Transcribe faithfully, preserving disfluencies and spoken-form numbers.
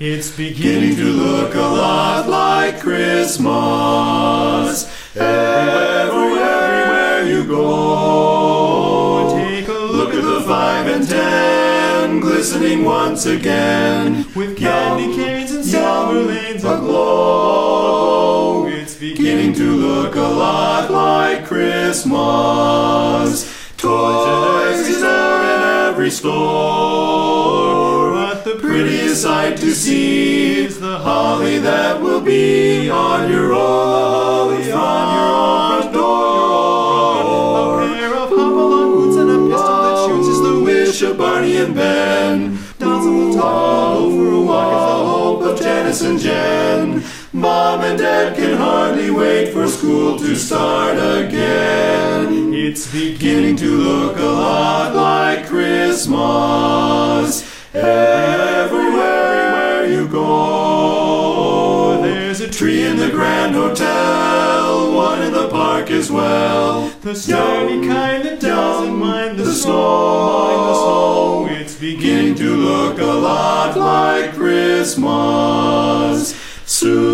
It's beginning to look a lot like Christmas. Everywhere you go, take a look at the five and ten, glistening once again, with candy canes and silver lanes aglow. It's beginning to look a lot like Christmas. Toys is there in every store, but the prettiest sight to see is the holly that will be on your own front door. A pair of hop-along boots and a pistol that shoots is the wish of Barney and Ben. Dolls will talk over a walk is the hope of Janice and Jen. Mom and Dad can hardly wait for school to start again. It's beginning to look a lot like Christmas. Everywhere you go, there's a tree in the Grand Hotel, one in the park as well. The sturdy kind that doesn't mind the snow. It's beginning to look a lot like Christmas. Soon